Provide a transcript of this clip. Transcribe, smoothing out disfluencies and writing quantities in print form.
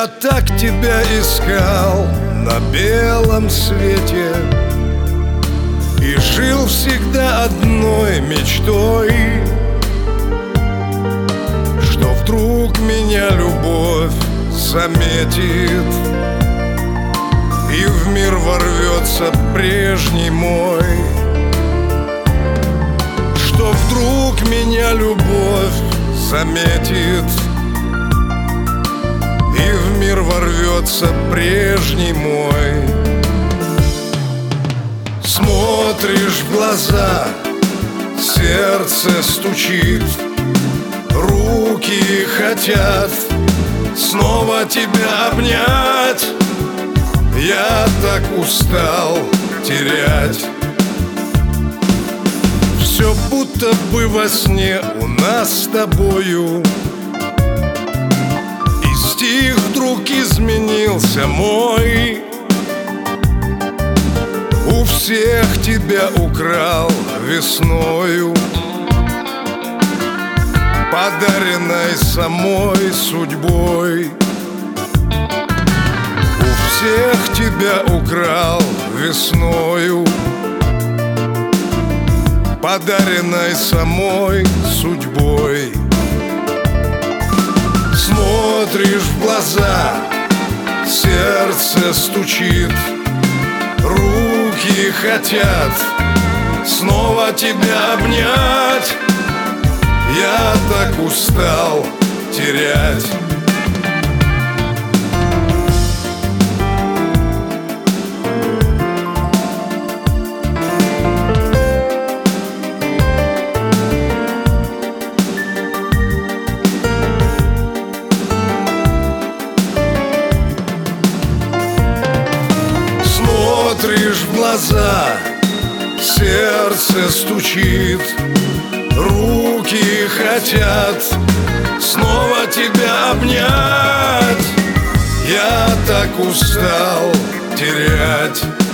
Я так тебя искал на белом свете и жил всегда одной мечтой, что вдруг меня любовь заметит и в мир ворвется прежний мой. Что вдруг меня любовь заметит и в мир ворвется прежний мой. Смотришь в глаза, сердце стучит, руки хотят снова тебя обнять. Я так устал терять. Все будто бы во сне у нас с тобою, и стих вдруг изменился мой. У всех тебя украл весною, подаренной самой судьбой. У всех тебя украл весною, подаренной самой судьбой. Смотришь в глаза, сердце стучит, руки хотят снова тебя обнять. Я так устал терять. Смотришь в глаза, сердце стучит, руки хотят снова тебя обнять. Я так устал терять.